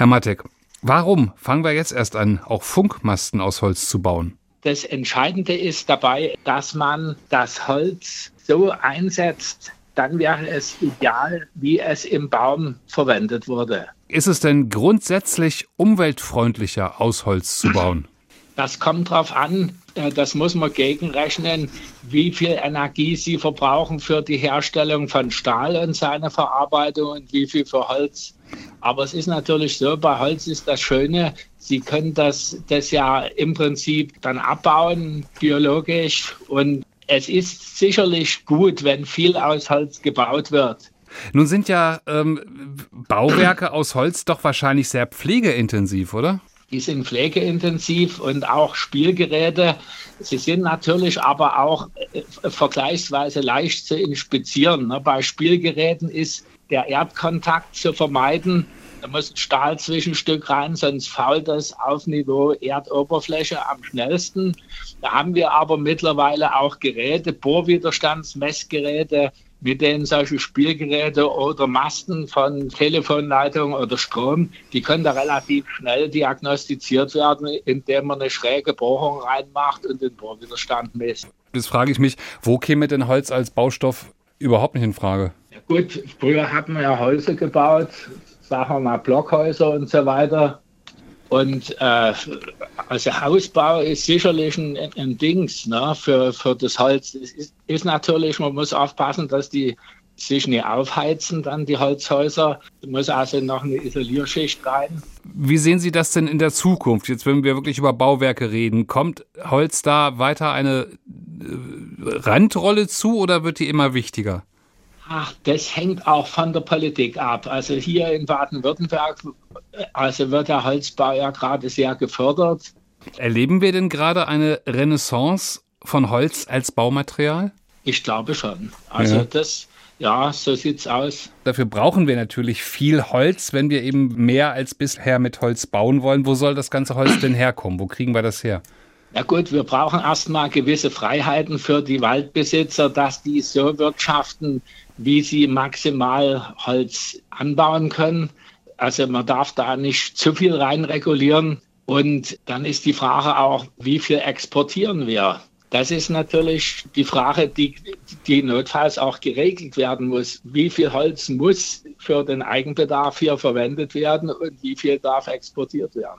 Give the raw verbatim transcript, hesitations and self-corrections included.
Herr Mattek, warum fangen wir jetzt erst an, auch Funkmasten aus Holz zu bauen? Das Entscheidende ist dabei, dass man das Holz so einsetzt, dann wäre es ideal, wie es im Baum verwendet wurde. Ist es denn grundsätzlich umweltfreundlicher, aus Holz zu bauen? Das kommt darauf an, das muss man gegenrechnen, wie viel Energie Sie verbrauchen für die Herstellung von Stahl und seine Verarbeitung und wie viel für Holz. Aber es ist natürlich so, bei Holz ist das Schöne, Sie können das, das ja im Prinzip dann abbauen, biologisch. Und es ist sicherlich gut, wenn viel aus Holz gebaut wird. Nun sind ja ähm, Bauwerke aus Holz doch wahrscheinlich sehr pflegeintensiv, oder? Die sind pflegeintensiv und auch Spielgeräte. Sie sind natürlich aber auch äh, vergleichsweise leicht zu inspizieren. Ne? Bei Spielgeräten ist der Erdkontakt zu vermeiden. Da muss ein Stahlzwischenstück rein, sonst fault das auf Niveau Erdoberfläche am schnellsten. Da haben wir aber mittlerweile auch Geräte, Bohrwiderstandsmessgeräte, mit denen solche Spielgeräte oder Masten von Telefonleitungen oder Strom, die können da relativ schnell diagnostiziert werden, indem man eine schräge Bohrung reinmacht und den Bohrwiderstand misst. Jetzt frage ich mich, wo käme denn Holz als Baustoff überhaupt nicht in Frage? Ja gut, früher hat man ja Häuser gebaut, sagen wir mal Blockhäuser und so weiter. Und äh, also Hausbau ist sicherlich ein, ein Dings, ne, für, für das Holz. Es ist, ist natürlich, man muss aufpassen, dass die sich nicht aufheizen, dann die Holzhäuser. Da muss also noch eine Isolierschicht rein. Wie sehen Sie das denn in der Zukunft? Jetzt, wenn wir wirklich über Bauwerke reden, kommt Holz da weiter eine äh, Randrolle zu oder wird die immer wichtiger? Ach, das hängt auch von der Politik ab. Also hier in Baden-Württemberg, also wird der Holzbau ja gerade sehr gefördert. Erleben wir denn gerade eine Renaissance von Holz als Baumaterial? Ich glaube schon. Also ja. das, ja, so sieht's aus. Dafür brauchen wir natürlich viel Holz, wenn wir eben mehr als bisher mit Holz bauen wollen. Wo soll das ganze Holz denn herkommen? Wo kriegen wir das her? Ja gut, wir brauchen erstmal gewisse Freiheiten für die Waldbesitzer, dass die so wirtschaften, wie sie maximal Holz anbauen können. Also man darf da nicht zu viel reinregulieren. Und dann ist die Frage auch, wie viel exportieren wir? Das ist natürlich die Frage, die, die notfalls auch geregelt werden muss. Wie viel Holz muss für den Eigenbedarf hier verwendet werden und wie viel darf exportiert werden?